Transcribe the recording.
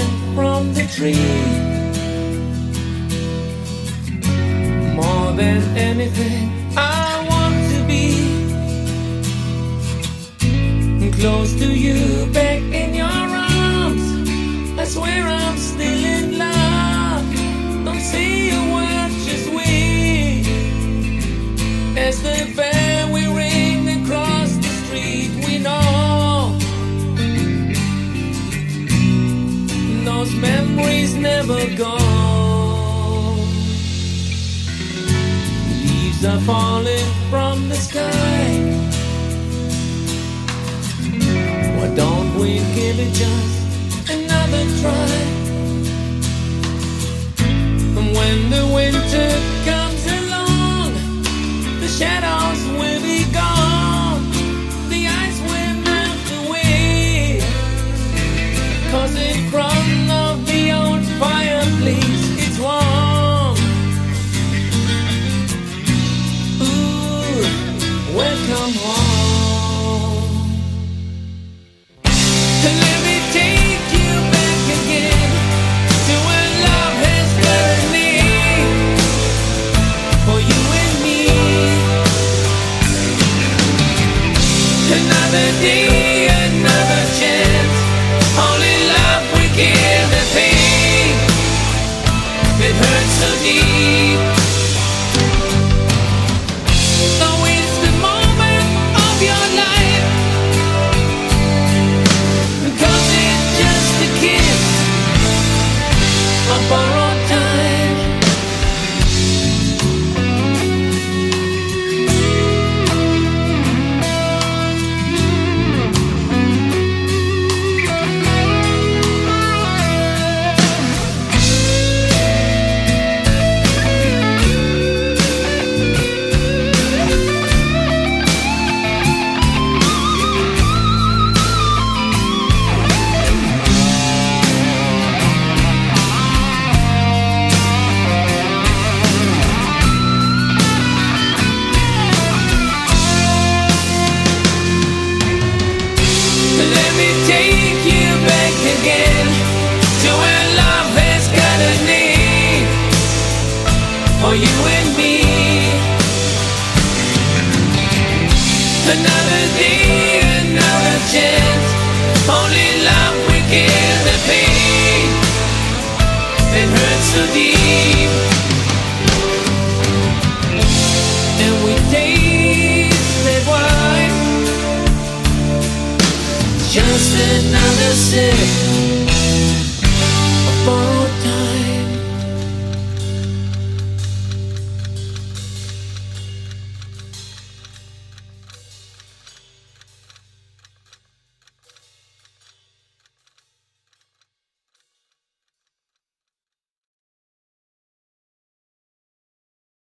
falling from the tree. More than anything, I want to be close to you, back in your arms. I swear I'm still in love. Don't say a word, just wait. As the bell we ring across the street, we know those memories never go. Leaves are falling from the sky. Why don't we give it just another try? And when the winter comes along, the shadows will be gone, the ice will melt away. 'Cause in front of the old fireplace it's warm. Ooh, welcome home. Let me take you back again to where love has got a name for you and me. Another day, another chance. Only love we give the pain. It hurts so deep. Though it's the moment of your life, 'cause it's just a kiss, a borrowed time. Let me take you back again to where love has got a name for you and me. Another day, another chance. Only love we give the pain. It hurts so deep. And we taste that wine. Just another sip.